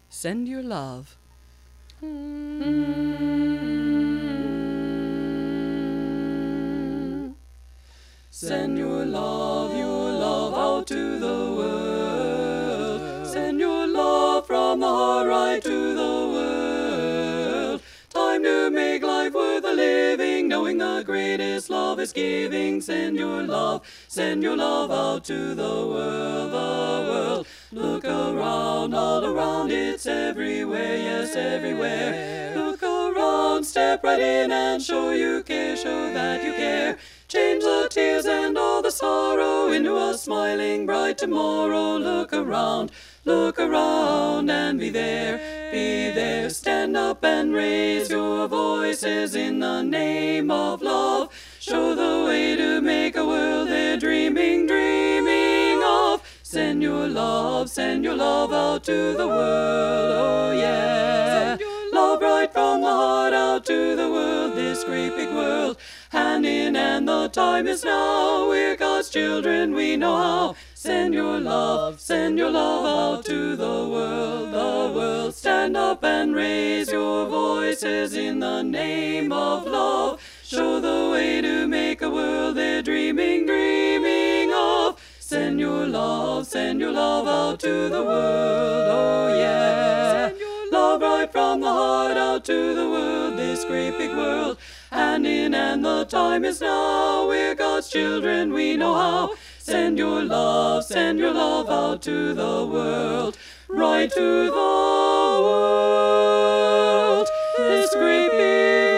Send your love. Send your love out to the world. Send your love from the heart right to the world. Time to make life worth the living, knowing the greatest love is giving. Send your love out to the world, the world. Look around, all around, it's everywhere, yes, everywhere. Look around, step right in and show you care, show that you care. Change the tears and all the sorrow into a smiling bright tomorrow. Look around and be there, be there. Stand up and raise your voices in the name of love. Show the way to make a world they're dreaming, dreaming of. Send your love out to the world, oh yeah. Love right from the heart out to the world, this great big world. Hand in hand, the time is now. We're God's children, we know how. Send your love out to the world, the world. Stand up and raise your voices in the name of love. Show the way to make a world they're dreaming, dreaming of. Send your love out to the world, oh yeah. Love right from the heart out to the world, this great big world. Hand in hand, the time is now. We're God's children, we know how. Send your love out to the world, right to the world. This great big